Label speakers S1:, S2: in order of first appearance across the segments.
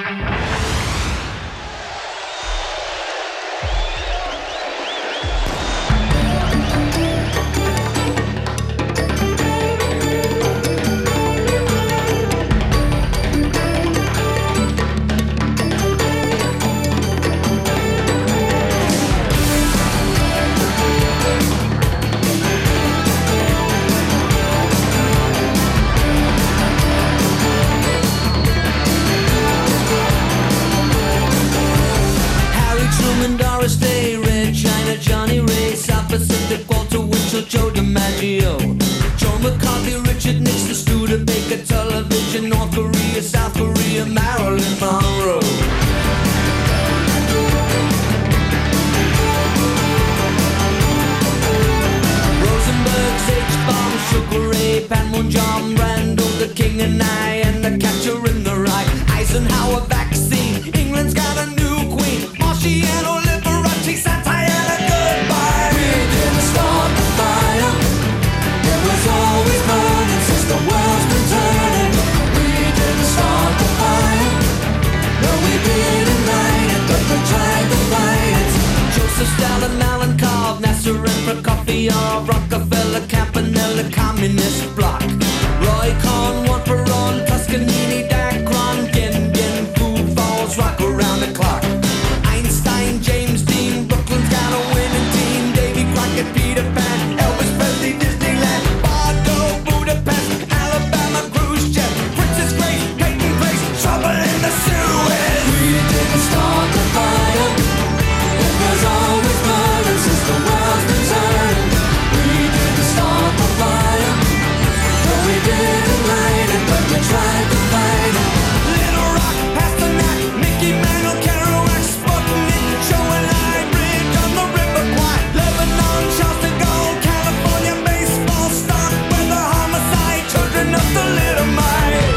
S1: Joe DiMaggio, Joe McCarthy, Richard Nixon, Studebaker, television, North Korea, South Korea, Marilyn Monroe. Rosenberg, H-Bomb, Sugar Ray, Panmure, John Randall, the King and I, and the Catcher in the Rye. Eisenhower vaccine, England's got a new queen, Marciano, Liberace, satire, and a goodbye. We didn't start the fire, it was always burning since the world's been turning. We didn't start the fire, no we didn't light it, but we tried to fight it. Joseph Stalin, Alan Cobb, Nasser and Prokofiev, Rockefeller, Campanella, Communist Bloc. Roy Cohn, one for on, Toscanini, Dacron, Gin, Food Falls, rock around the clock. Einstein, James Dean, Brooklyn's got a winning team. Davy Crockett, Peter Pan, Elvis Presley, Disneyland, Bardo, Budapest, Alabama, Khrushchev, Princess Grace, Peyton Place, trouble in the Suez. We didn't start the fire, it was always burning since the world's been turning. We didn't start the fire, no we didn't light it, but we tried to fight it. Little Rock, Pasternak, Mickey Mantle, Kerouac, Sputnik, Joe and I, Bridge on the River Kwai, Lebanon, Charles de Gaulle, California, baseball, Starkweather, homicide, children of the Little Mite.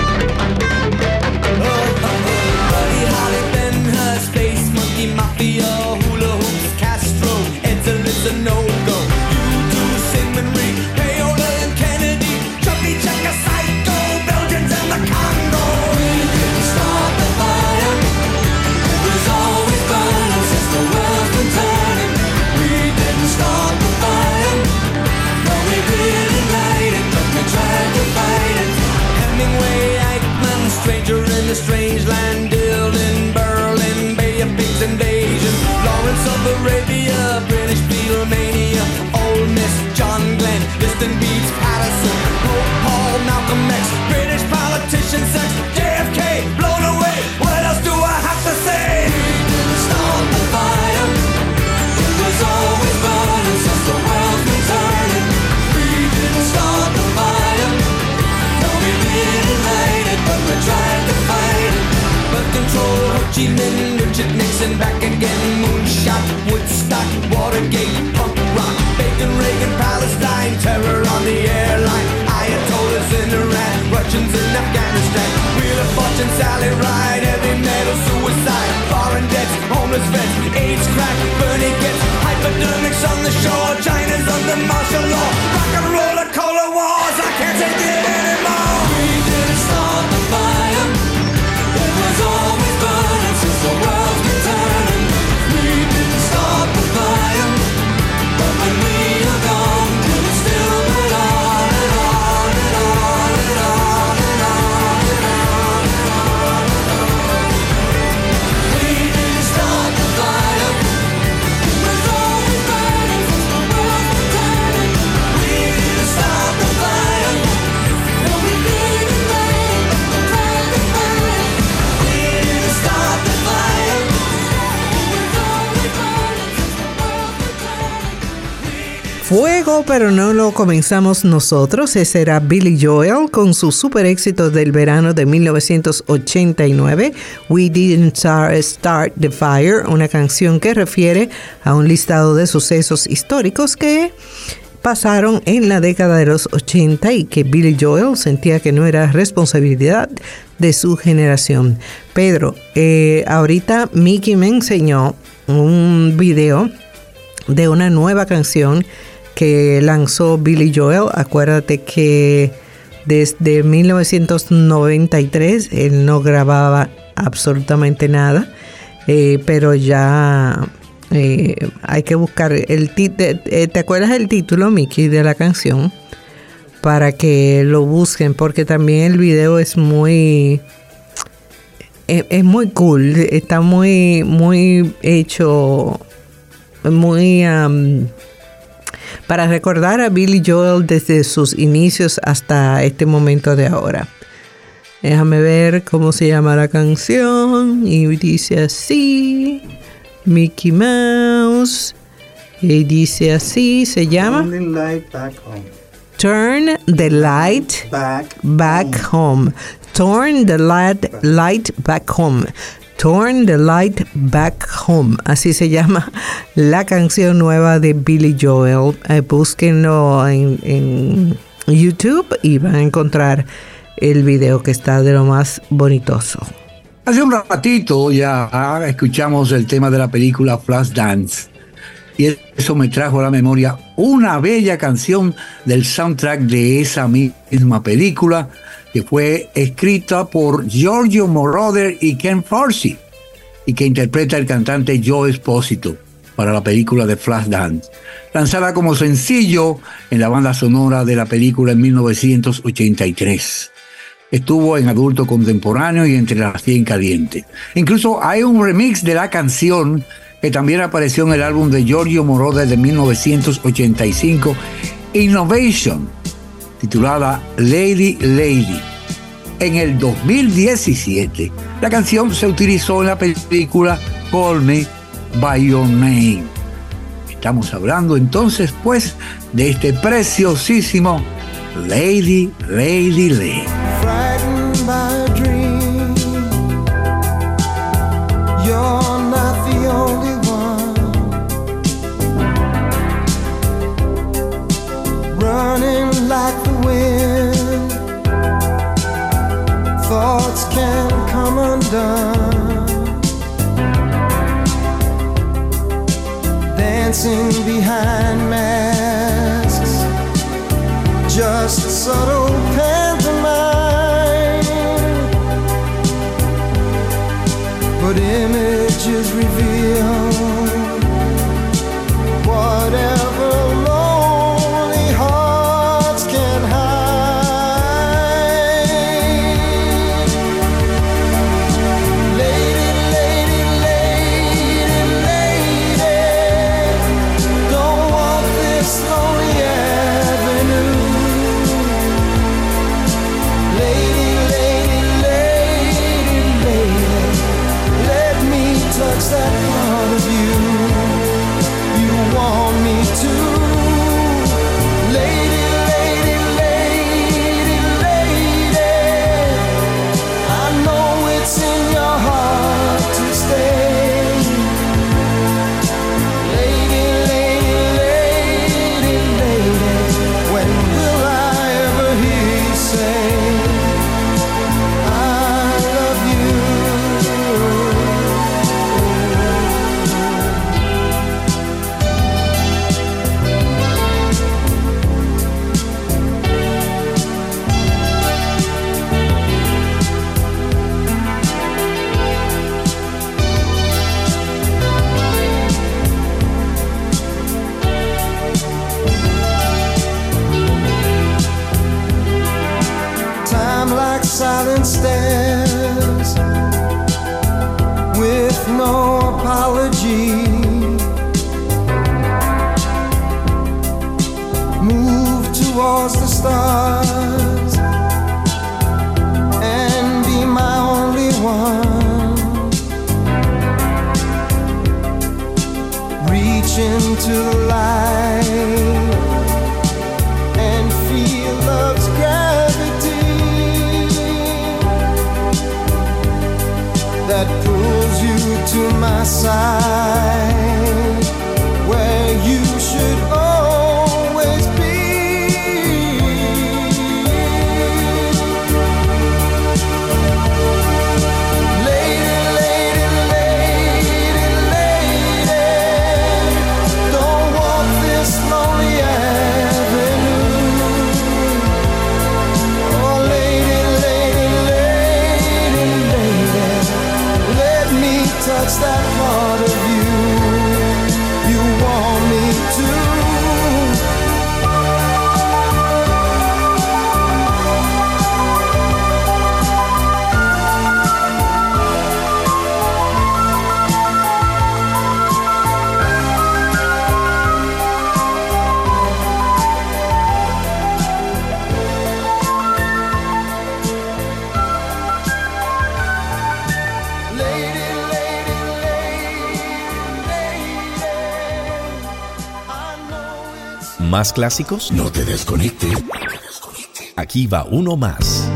S1: Buddy Holly, Ben-Hur, Space Monkey, Mafia, Hula Hoops, Castro, Edsel a no-go. U2, Sigmund Rhee, Paola and Kennedy, Chucky Checker, Psycho, Belgians and the Congo. We didn't start the fire, it was always burning since the world's been turning. We didn't start the fire, no we didn't light it, but we tried to fight it. Hemingway, Eichmann, Stranger in the Strange Land, Dylan, Berlin, Bay of Pigs invasion, Lawrence of Arabia, British Beatlemania, Ole Miss, John Glenn, Liston Beats, Patterson, Pope Paul, Malcolm X, British politician, sex, JFK, blown away. What else do I have to say? We didn't start the fire, it was always burning since the world's been turning. We didn't start the fire, no we didn't light it, but we tried to fight it. Birth control, Ho Chi Minh, Richard Nixon, back again, moonshot, Woodstock, Watergate, punk rock, Bacon, Reagan, Palestine, terror on the airline, Ayatollahs in Iran, Russians in Afghanistan, Wheel of Fortune, Sally Ride, heavy metal, suicide, foreign debts, homeless vets, AIDS, crack, Bernie gets, hypodermics on the shore, China's under martial law, rock and roller, cola wars, I can't take it anymore. We didn't start the fire, it was always burning since the world's been turning. We didn't start the fire, but when we are gone, it will still burn on and on and on and on and on and on and on and on. We didn't start the fire, it was always burning since the world's been turning. We didn't start the fire, no we didn't light it, but we tried to fight it. We didn't start the fire, it was always burning since the world's been turning.
S2: Fuego, pero no lo comenzamos nosotros. Ese era Billy Joel con su super éxito del verano de 1989, We Didn't Start the Fire, una canción que refiere a un listado de sucesos históricos que pasaron en la década de los 80 y que Billy Joel sentía que no era responsabilidad de su generación. Pedro, ahorita Mickey me enseñó un video de una nueva canción que lanzó Billy Joel. Acuérdate que desde 1993 él no grababa absolutamente nada, pero ya hay que buscar el título. ¿Te acuerdas el título, Mickey, de la canción? Para que lo busquen, porque también el video es muy cool, está muy hecho, muy para recordar a Billy Joel desde sus inicios hasta este momento de ahora. Déjame ver cómo se llama la canción. Y dice así, Mickey Mouse. Y dice así, se llama Turn the Light Back Home. Turn the light back home. Turn the Light Back Home. Así se llama la canción nueva de Billy Joel. Búsquenlo en YouTube y van a encontrar el video, que está de lo más bonitoso.
S3: Hace un ratito ya escuchamos el tema de la película Flashdance. Y eso me trajo a la memoria una bella canción del soundtrack de esa misma película, que fue escrita por Giorgio Moroder y Ken Forsey, y que interpreta el cantante Joe Esposito para la película de Flashdance, lanzada como sencillo en la banda sonora de la película en 1983. Estuvo en Adulto Contemporáneo y Entre las 100 Caliente. Incluso hay un remix de la canción que también apareció en el álbum de Giorgio Moroder de 1985, Innovation, titulada Lady Lady. En el 2017, la canción se utilizó en la película Call Me By Your Name. Estamos hablando entonces, pues, de este preciosísimo Lady, Lady, Lady.
S1: Frightened by a dream, you're not the only one, running like the wind, thoughts can come undone, dancing behind masks, just subtle pantomime, but images reveal whatever lonely hearts can hide. Lady, lady, lady, lady, don't walk this lonely avenue. Lady, lady, lady, lady, let me touch that part of you you want me to. Lady, lady, lady, lady, I know it's in your heart to stay. Lady, lady, lady, lady, when will I ever hear you say I love you? Time like silent stairs with no apology, move towards the stars and be my only one. Reach into the light and feel love's gravity that pulls you to my side, where you should always be. Lady, lady, lady, lady, don't walk this lonely avenue. Oh, lady, lady, lady, lady, touch that part of you want me to.
S4: ¿Más clásicos?
S5: No te desconectes.
S4: Aquí va uno más.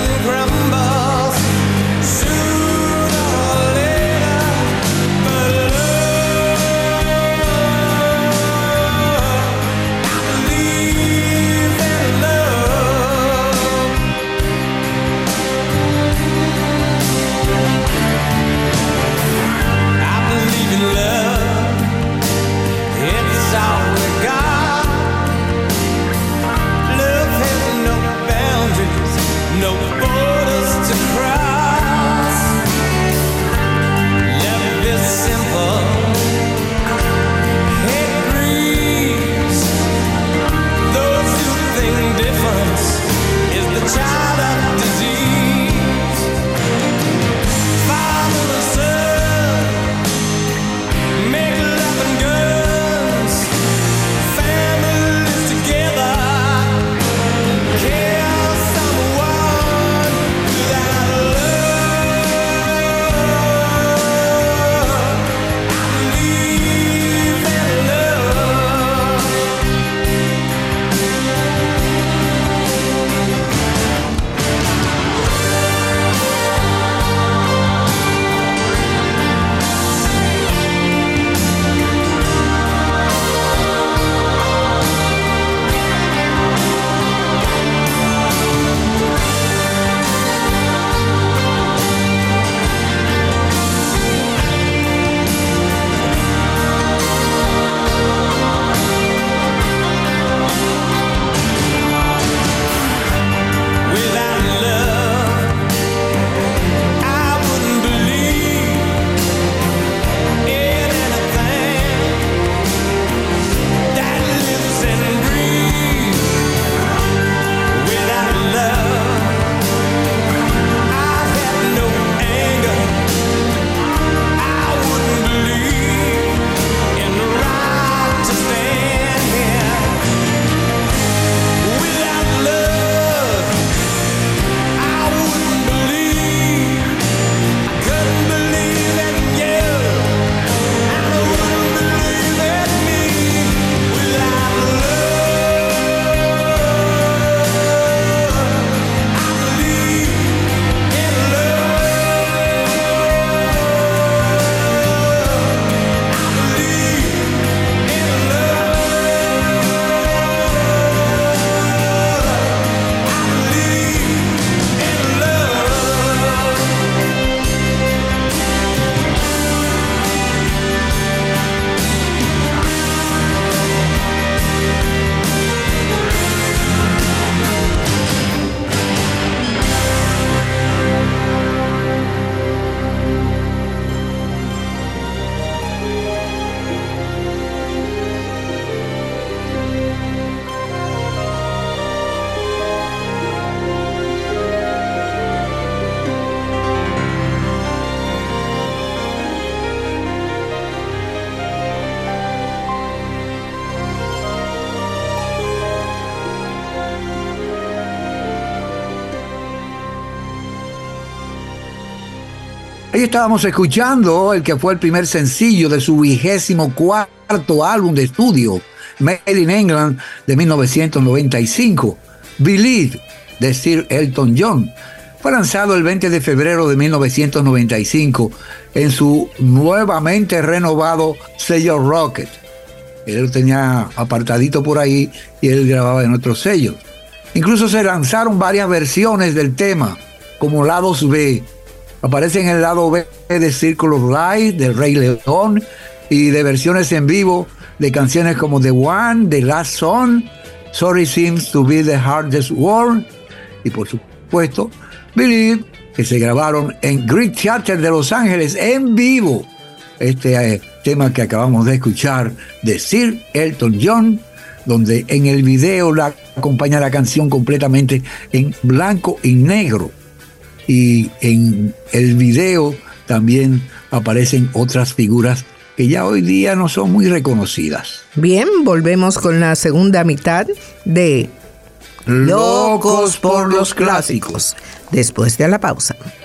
S1: Sooner or later, but
S3: Ahí estábamos escuchando el que fue el primer sencillo de su 24º álbum de estudio, Made in England, de 1995, Believe, de Sir Elton John. Fue lanzado el 20 de febrero de 1995 en su nuevamente renovado sello Rocket. Él lo tenía apartadito por ahí y él grababa en otros sellos. Incluso se lanzaron varias versiones del tema, como lados B. Aparece en el lado B de Circle of Life, de Rey León, y de versiones en vivo de canciones como The One, The Last Song, Sorry Seems to Be the Hardest Word, y por supuesto, Believe, que se grabaron en Great Theater de Los Ángeles en vivo. Este tema que acabamos de escuchar de Sir Elton John, donde en el video la acompaña la canción completamente en blanco y negro. Y en el video también aparecen otras figuras que ya hoy día no son muy reconocidas.
S2: Bien, volvemos con la segunda mitad de
S3: Locos por los clásicos.
S2: Después de la pausa.